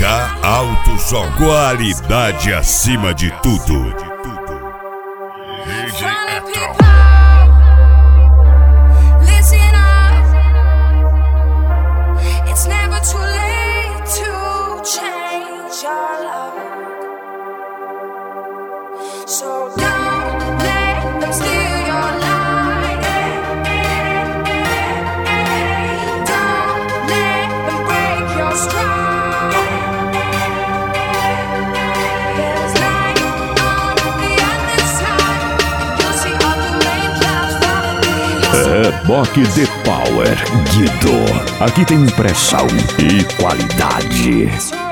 Alto Som, qualidade acima de tudo. DJ Etron. It's never too late to change your luck. So don't let them steal your light. Don't let them break your stride. There's light on the other side. You'll see all the rain clouds falling. Reboque The Power Guido. Aqui tem pressão e qualidade.